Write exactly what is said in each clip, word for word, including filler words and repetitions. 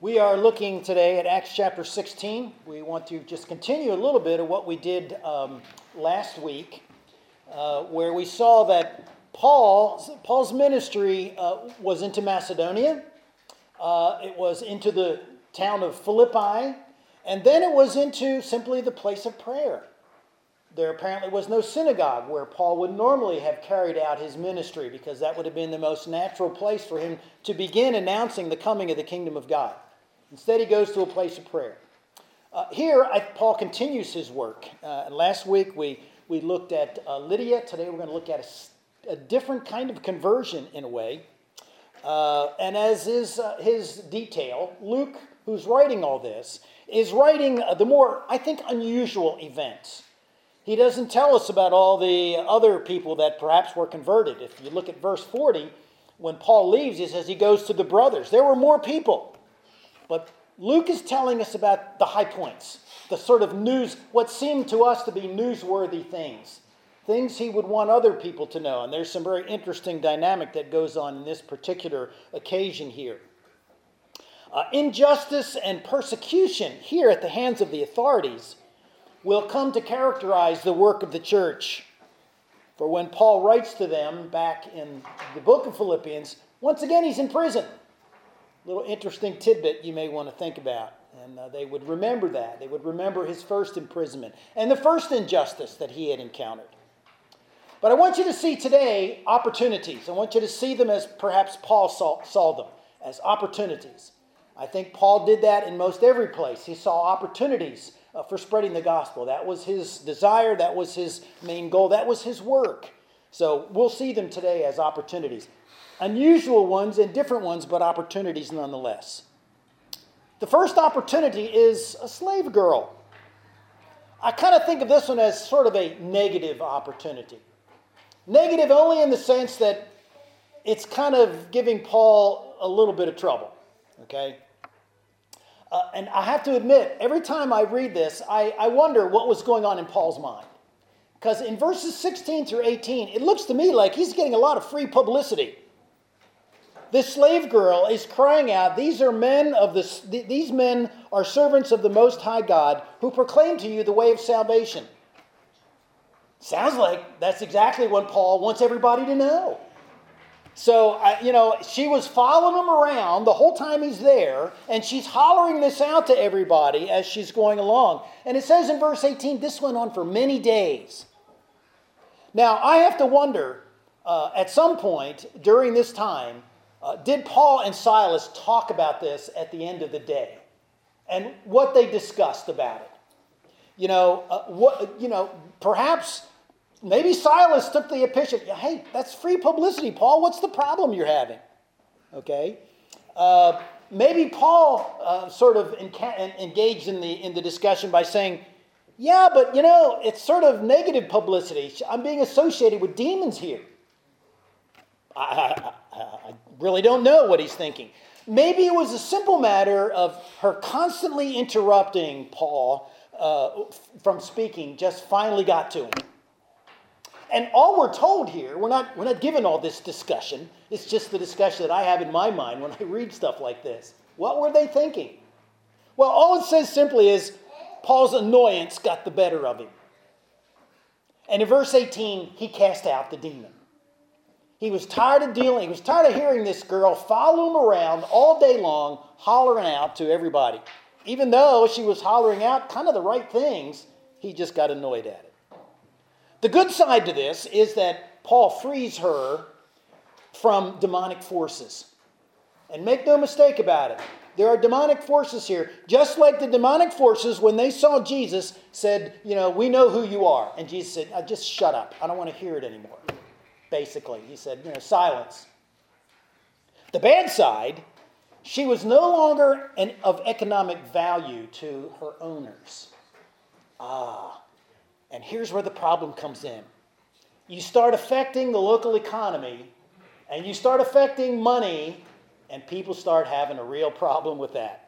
We are looking today at Acts chapter sixteen. We want to just continue a little bit of what we did um, last week, uh, where we saw that Paul, Paul's ministry uh, was into Macedonia. Uh, it was into the town of Philippi, and then it was into simply the place of prayer. There apparently was no synagogue where Paul would normally have carried out his ministry, because that would have been the most natural place for him to begin announcing the coming of the kingdom of God. Instead, he goes to a place of prayer. Uh, here, I, Paul continues his work. Uh, last week, we, we looked at uh, Lydia. Today, we're going to look at a, a different kind of conversion in a way. Uh, and as is uh, his detail, Luke, who's writing all this, is writing uh, the more, I think, unusual events. He doesn't tell us about all the other people that perhaps were converted. If you look at verse forty, when Paul leaves, he says he goes to the brothers. There were more people. But Luke is telling us about the high points, the sort of news, what seemed to us to be newsworthy things, things he would want other people to know. And there's some very interesting dynamic that goes on in this particular occasion here. Uh, injustice and persecution here at the hands of the authorities will come to characterize the work of the church. For when Paul writes to them back in the book of Philippians, once again he's in prison. Little interesting tidbit you may want to think about. And uh, they would remember that. They would remember his first imprisonment and the first injustice that he had encountered. But I want you to see today opportunities. I want you to see them as perhaps Paul saw, saw them, as opportunities. I think Paul did that in most every place. He saw opportunities uh, for spreading the gospel. That was his desire. That was his main goal. That was his work. So we'll see them today as opportunities. Unusual ones and different ones, but opportunities nonetheless. The first opportunity is a slave girl. I kind of think of this one as sort of a negative opportunity. Negative only in the sense that it's kind of giving Paul a little bit of trouble. Okay? Uh, and I have to admit, every time I read this, I, I wonder what was going on in Paul's mind. Because in verses sixteen through eighteen, it looks to me like he's getting a lot of free publicity. This slave girl is crying out, these are men of the, these men are servants of the Most High God who proclaim to you the way of salvation. Sounds like that's exactly what Paul wants everybody to know. So, uh, you know, she was following him around the whole time he's there, and she's hollering this out to everybody as she's going along. And it says in verse eighteen, this went on for many days. Now, I have to wonder, uh, at some point during this time, Uh, did Paul and Silas talk about this at the end of the day? And what they discussed about it? You know, uh, what, you know, perhaps, maybe Silas took the opinion, hey, that's free publicity, Paul. What's the problem you're having? Okay. Uh, maybe Paul uh, sort of enca- engaged in the, in the discussion by saying, yeah, but, you know, it's sort of negative publicity. I'm being associated with demons here. I, I, I really don't know what he's thinking. Maybe it was a simple matter of her constantly interrupting Paul uh, from speaking, just finally got to him. And all we're told here, we're not, we're not given all this discussion. It's just the discussion that I have in my mind when I read stuff like this. What were they thinking? Well, all it says simply is Paul's annoyance got the better of him. And in verse eighteen, he cast out the demon. He was tired of dealing, he was tired of hearing this girl follow him around all day long, hollering out to everybody. Even though she was hollering out kind of the right things, he just got annoyed at it. The good side to this is that Paul frees her from demonic forces. And make no mistake about it, there are demonic forces here. Just like the demonic forces, when they saw Jesus, said, you know, we know who you are. And Jesus said, oh, just shut up. I don't want to hear it anymore. Basically, he said, you know, silence. The bad side, she was no longer an, of economic value to her owners. Ah, and here's where the problem comes in. You start affecting the local economy, and you start affecting money, and people start having a real problem with that.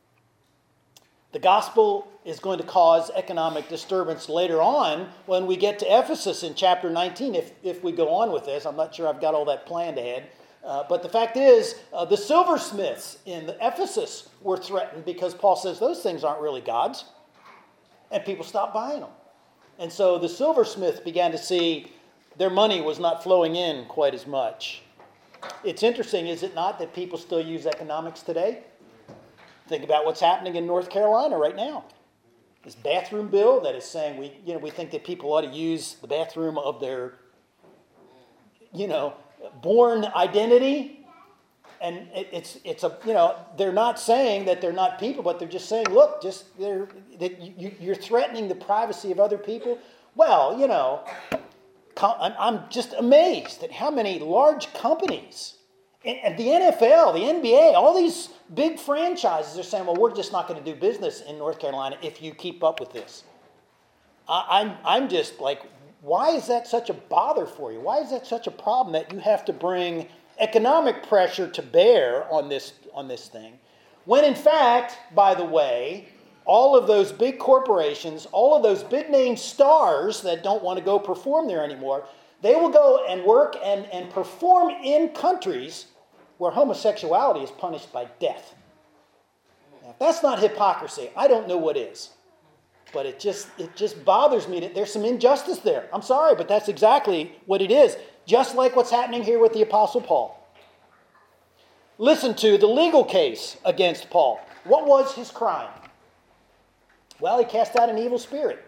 The gospel is going to cause economic disturbance later on when we get to Ephesus in chapter nineteen, if, if we go on with this. I'm not sure I've got all that planned ahead. Uh, but the fact is, uh, the silversmiths in Ephesus were threatened because Paul says those things aren't really gods. And people stopped buying them. And so the silversmiths began to see their money was not flowing in quite as much. It's interesting, is it not, that people still use economics today? Think about what's happening in North Carolina right now. This bathroom bill that is saying we, you know, we think that people ought to use the bathroom of their, you know, born identity. And it, it's it's a you know they're not saying that they're not people, but they're just saying, look, just they're that you, you're threatening the privacy of other people. Well, you know, I'm just amazed at how many large companies, and the N F L, the N B A, all these big franchises are saying, well, we're just not going to do business in North Carolina if you keep up with this. I, I'm I'm just like, why is that such a bother for you? Why is that such a problem that you have to bring economic pressure to bear on this on this thing, when in fact, by the way, all of those big corporations, all of those big name stars that don't want to go perform there anymore, they will go and work and, and perform in countries where homosexuality is punished by death. Now, if that's not hypocrisy, I don't know what is. But it just it just bothers me that there's some injustice there. I'm sorry, but that's exactly what it is. Just like what's happening here with the Apostle Paul. Listen to the legal case against Paul. What was his crime? Well, he cast out an evil spirit.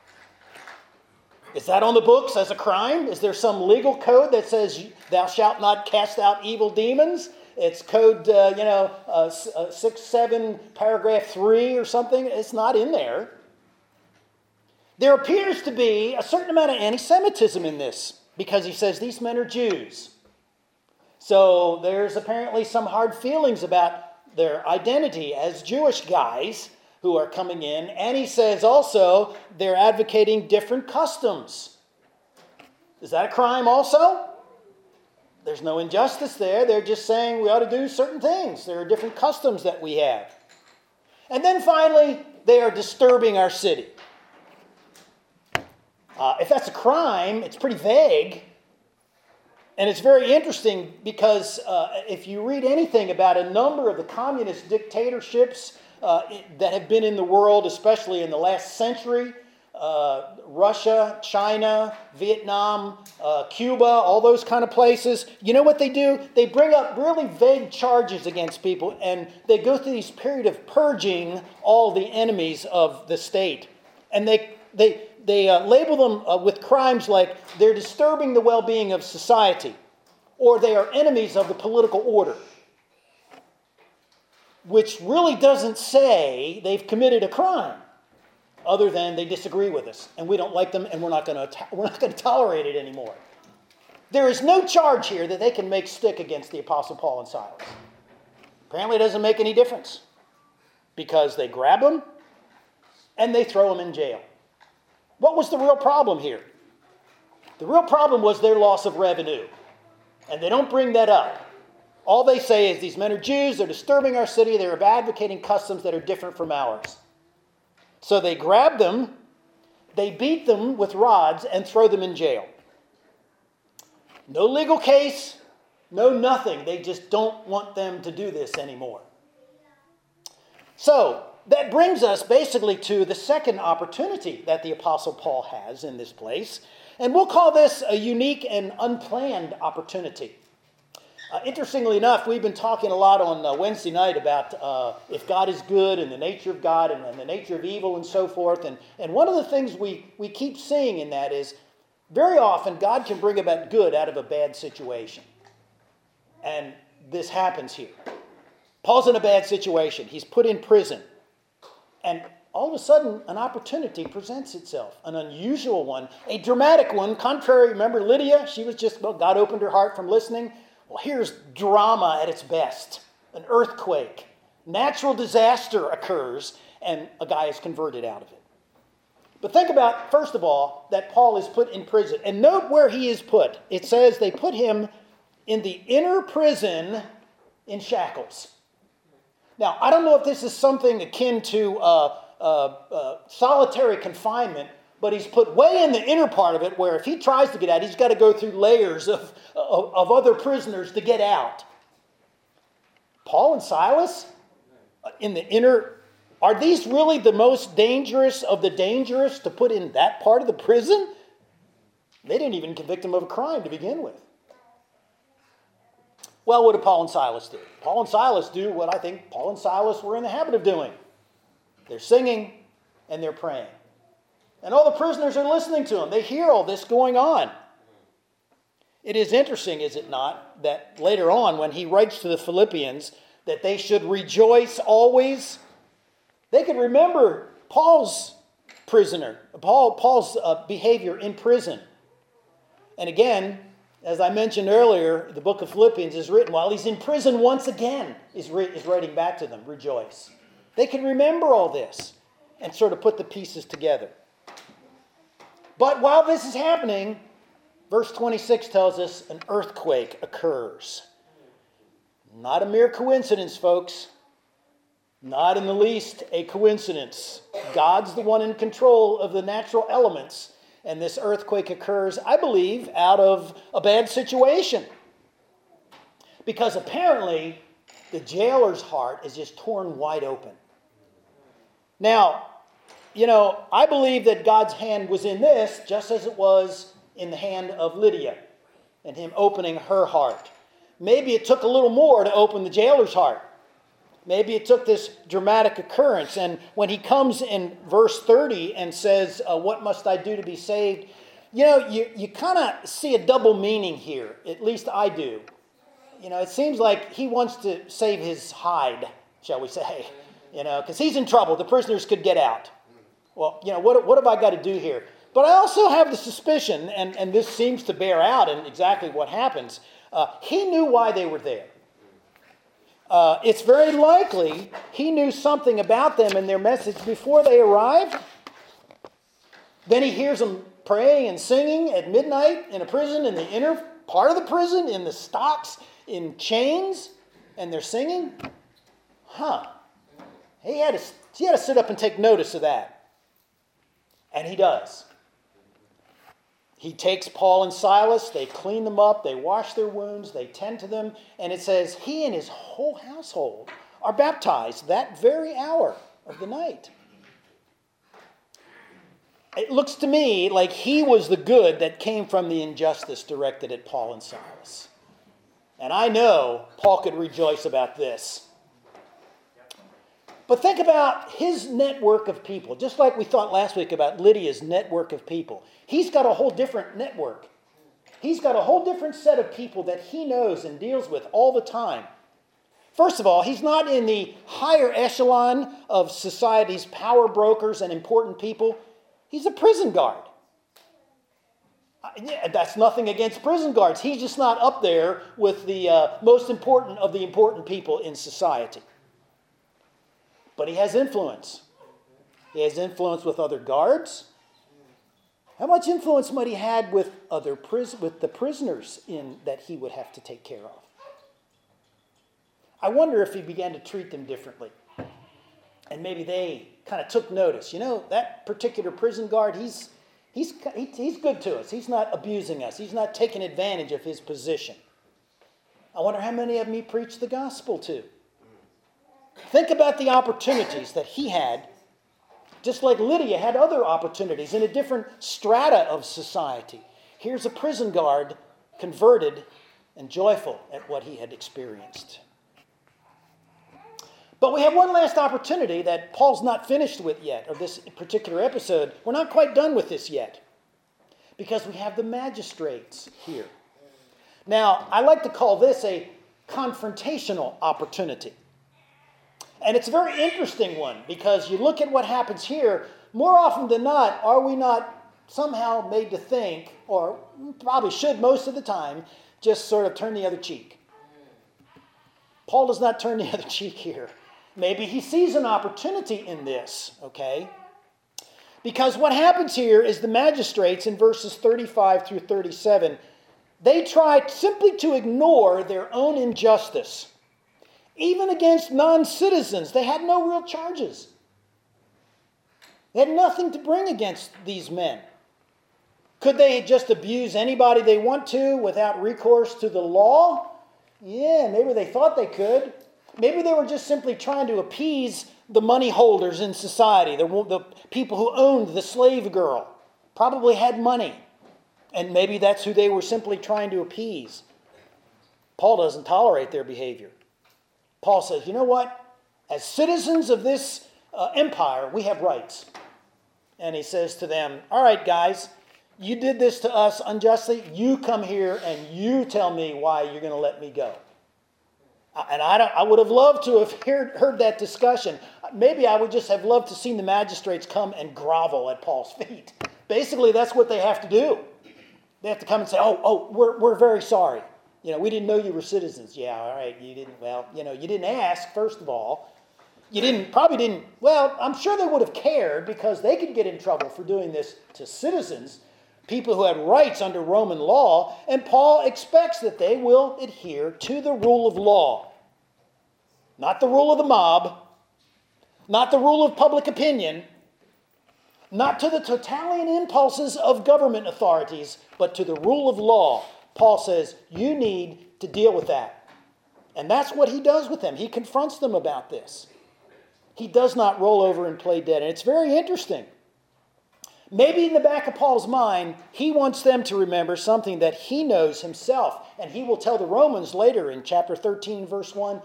Is that on the books as a crime? Is there some legal code that says thou shalt not cast out evil demons? It's code, uh, you know, uh, uh, six, seven, paragraph three or something. It's not in there. There appears to be a certain amount of anti-Semitism in this, because he says these men are Jews. So there's apparently some hard feelings about their identity as Jewish guys who are coming in. And he says also they're advocating different customs. Is that a crime also? There's no injustice there. They're just saying we ought to do certain things. There are different customs that we have. And then finally, they are disturbing our city. Uh, if that's a crime, it's pretty vague. And it's very interesting because uh, if you read anything about a number of the communist dictatorships uh, that have been in the world, especially in the last century, uh, Russia, China, Vietnam, uh, Cuba, all those kind of places, you know what they do? They bring up really vague charges against people, and they go through this period of purging all the enemies of the state. And they they... They uh, label them uh, with crimes like they're disturbing the well-being of society, or they are enemies of the political order, which really doesn't say they've committed a crime, other than they disagree with us and we don't like them and we're not going to we're not going to tolerate it anymore. There is no charge here that they can make stick against the Apostle Paul and Silas. Apparently, it doesn't make any difference, because they grab them and they throw them in jail. What was the real problem here? The real problem was their loss of revenue. And they don't bring that up. All they say is these men are Jews, they're disturbing our city, they're advocating customs that are different from ours. So they grab them, they beat them with rods, and throw them in jail. No legal case, no nothing. They just don't want them to do this anymore. So, that brings us basically to the second opportunity that the Apostle Paul has in this place. And we'll call this a unique and unplanned opportunity. Uh, interestingly enough, we've been talking a lot on uh, Wednesday night about uh, if God is good and the nature of God and, and the nature of evil and so forth. And, and one of the things we, we keep seeing in that is very often God can bring about good out of a bad situation. And this happens here. Paul's in a bad situation. He's put in prison. And all of a sudden, an opportunity presents itself, an unusual one, a dramatic one. Contrary, remember Lydia? She was just, well, God opened her heart from listening. Well, here's drama at its best. An earthquake. Natural disaster occurs, and a guy is converted out of it. But think about, first of all, that Paul is put in prison. And note where he is put. It says they put him in the inner prison in shackles. Now, I don't know if this is something akin to uh, uh, uh, solitary confinement, but he's put way in the inner part of it where if he tries to get out, he's got to go through layers of, of, of other prisoners to get out. Paul and Silas in the inner, are these really the most dangerous of the dangerous to put in that part of the prison? They didn't even convict him of a crime to begin with. Well, what did Paul and Silas do? Paul and Silas do what I think Paul and Silas were in the habit of doing. They're singing and they're praying. And all the prisoners are listening to them. They hear all this going on. It is interesting, is it not, that later on when he writes to the Philippians that they should rejoice always. They could remember Paul's prisoner, Paul, Paul's uh, behavior in prison. And again, as I mentioned earlier, the book of Philippians is written while he's in prison once again, is, re- is writing back to them, rejoice. They can remember all this and sort of put the pieces together. But while this is happening, verse twenty-six tells us an earthquake occurs. Not a mere coincidence, folks. Not in the least a coincidence. God's the one in control of the natural elements. And this earthquake occurs, I believe, out of a bad situation. Because apparently, the jailer's heart is just torn wide open. Now, you know, I believe that God's hand was in this, just as it was in the hand of Lydia, and him opening her heart. Maybe it took a little more to open the jailer's heart. Maybe it took this dramatic occurrence. And when he comes in verse thirty and says, uh, what must I do to be saved? You know, you, you kind of see a double meaning here. At least I do. You know, it seems like he wants to save his hide, shall we say. You know, because he's in trouble. The prisoners could get out. Well, you know, what, what have I got to do here? But I also have the suspicion, and, and this seems to bear out in exactly what happens. Uh, he knew why they were there. Uh, it's very likely he knew something about them and their message before they arrived. Then he hears them praying and singing at midnight in a prison, in the inner part of the prison, in the stocks, in chains, and they're singing. Huh. He had to, he had to sit up and take notice of that. And he does. He takes Paul and Silas, they clean them up, they wash their wounds, they tend to them, and it says he and his whole household are baptized that very hour of the night. It looks to me like he was the good that came from the injustice directed at Paul and Silas. And I know Paul could rejoice about this. But think about his network of people, just like we thought last week about Lydia's network of people. He's got a whole different network. He's got a whole different set of people that he knows and deals with all the time. First of all, he's not in the higher echelon of society's power brokers and important people. He's a prison guard. Yeah, that's nothing against prison guards. He's just not up there with the uh, most important of the important people in society. But he has influence. He has influence with other guards. How much influence might he had with other pris- with the prisoners in that he would have to take care of? I wonder if he began to treat them differently. And maybe they kind of took notice. You know, that particular prison guard, he's he's he's good to us. He's not abusing us. He's not taking advantage of his position. I wonder how many of them he preached the gospel to. Think about the opportunities that he had, just like Lydia had other opportunities in a different strata of society. Here's a prison guard converted and joyful at what he had experienced. But we have one last opportunity that Paul's not finished with yet, of this particular episode. We're not quite done with this yet, because we have the magistrates here. Now, I like to call this a confrontational opportunity. And it's a very interesting one, because you look at what happens here, more often than not, are we not somehow made to think, or probably should most of the time, just sort of turn the other cheek. Paul does not turn the other cheek here. Maybe he sees an opportunity in this, okay? Because what happens here is the magistrates in verses thirty-five through thirty-seven, they try simply to ignore their own injustice. Even against non-citizens, they had no real charges. They had nothing to bring against these men. Could they just abuse anybody they want to without recourse to the law? Yeah, maybe they thought they could. Maybe they were just simply trying to appease the money holders in society, the, the people who owned the slave girl, probably had money. And maybe that's who they were simply trying to appease. Paul doesn't tolerate their behavior. Paul says, you know what? As citizens of this uh, empire, we have rights. And he says to them, all right, guys, you did this to us unjustly. You come here and you tell me why you're going to let me go. And I, don't, I would have loved to have heard, heard that discussion. Maybe I would just have loved to see the magistrates come and grovel at Paul's feet. Basically, that's what they have to do. They have to come and say, oh, oh, we're, we're very sorry. You know, we didn't know you were citizens. Yeah, all right, you didn't, well, you know, you didn't ask, first of all. You didn't, probably didn't, well, I'm sure they would have cared because they could get in trouble for doing this to citizens, people who had rights under Roman law, and Paul expects that they will adhere to the rule of law. Not the rule of the mob, not the rule of public opinion, not to the totalitarian impulses of government authorities, but to the rule of law. Paul says, you need to deal with that. And that's what he does with them. He confronts them about this. He does not roll over and play dead. And it's very interesting. Maybe in the back of Paul's mind, he wants them to remember something that he knows himself. And he will tell the Romans later in chapter thirteen, verse one,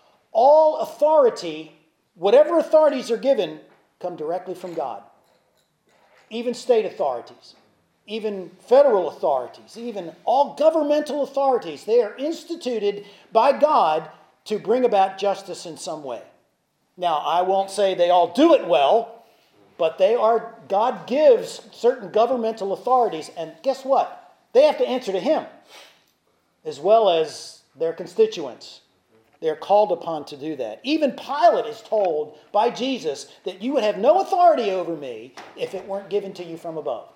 all authority, whatever authorities are given, come directly from God. Even state authorities, even federal authorities, even all governmental authorities, they are instituted by God to bring about justice in some way. Now, I won't say they all do it well, but they are, God gives certain governmental authorities, and guess what? They have to answer to Him, as well as their constituents. They're called upon to do that. Even Pilate is told by Jesus that you would have no authority over me if it weren't given to you from above.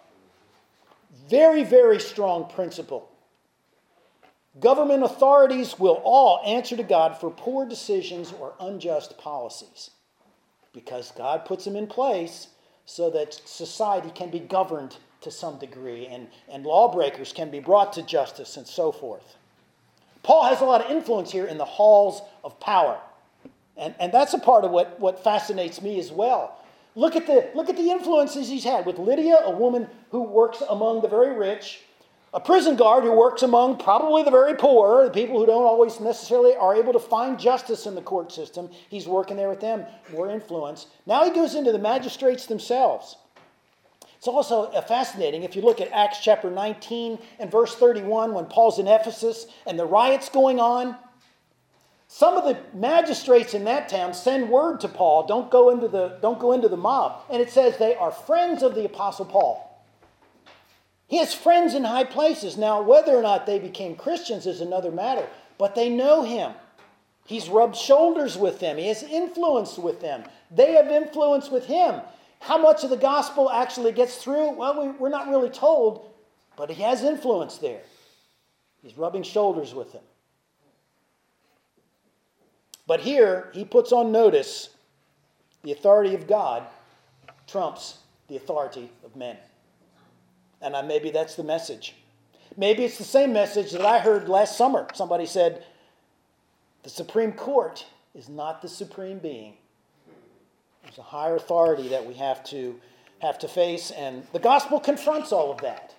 Very, very strong principle. Government authorities will all answer to God for poor decisions or unjust policies because God puts them in place so that society can be governed to some degree and, and lawbreakers can be brought to justice and so forth. Paul has a lot of influence here in the halls of power. And, and that's a part of what, what fascinates me as well. Look at the, look at the influences he's had with Lydia, a woman who works among the very rich, a prison guard who works among probably the very poor, the people who don't always necessarily are able to find justice in the court system. He's working there with them, more influence. Now he goes into the magistrates themselves. It's also fascinating if you look at Acts chapter nineteen and verse thirty-one when Paul's in Ephesus and the riot's going on. Some of the magistrates in that town send word to Paul, don't go into the, don't go into the mob. And it says they are friends of the Apostle Paul. He has friends in high places. Now, whether or not they became Christians is another matter, but they know him. He's rubbed shoulders with them. He has influence with them. They have influence with him. How much of the gospel actually gets through? Well, we, we're not really told, but he has influence there. He's rubbing shoulders with them. But here, he puts on notice the authority of God trumps the authority of men. And I, maybe that's the message. Maybe it's the same message that I heard last summer. Somebody said, the Supreme Court is not the supreme being. There's a higher authority that we have to, have to face, and the gospel confronts all of that.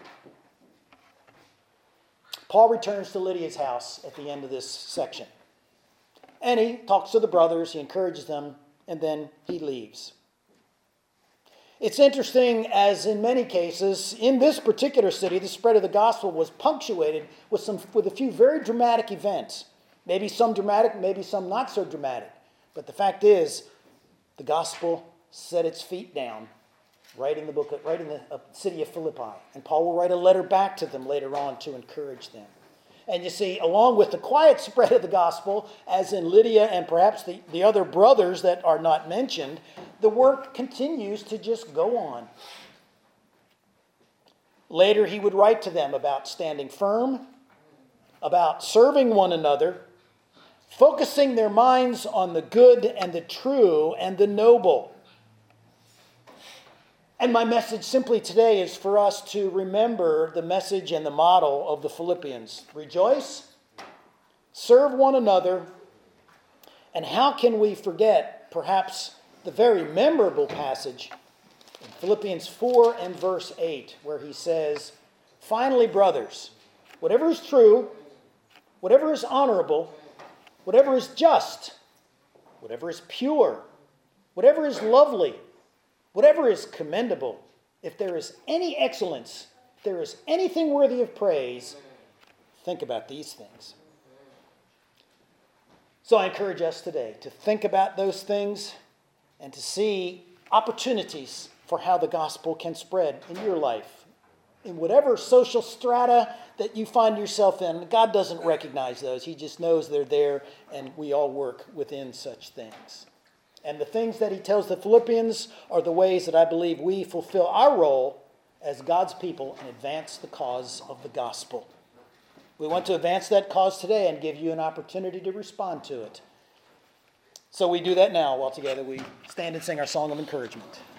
Paul returns to Lydia's house at the end of this section. And he talks to the brothers, he encourages them, and then he leaves. It's interesting, as in many cases, in this particular city, the spread of the gospel was punctuated with some with a few very dramatic events. Maybe some dramatic, maybe some not so dramatic. But the fact is, the gospel set its feet down right in the book, of, right in the uh, city of Philippi. And Paul will write a letter back to them later on to encourage them. And you see, along with the quiet spread of the gospel, as in Lydia and perhaps the, the other brothers that are not mentioned, the work continues to just go on. Later, he would write to them about standing firm, about serving one another, focusing their minds on the good and the true and the noble. And my message simply today is for us to remember the message and the model of the Philippians. Rejoice, serve one another, and how can we forget perhaps the very memorable passage in Philippians four and verse eight, where he says, "Finally, brothers, whatever is true, whatever is honorable, whatever is just, whatever is pure, whatever is lovely, whatever is commendable, if there is any excellence, if there is anything worthy of praise, think about these things." So I encourage us today to think about those things and to see opportunities for how the gospel can spread in your life. In whatever social strata that you find yourself in, God doesn't recognize those. He just knows they're there, and we all work within such things. And the things that he tells the Philippians are the ways that I believe we fulfill our role as God's people and advance the cause of the gospel. We want to advance that cause today and give you an opportunity to respond to it. So we do that now while together we stand and sing our song of encouragement.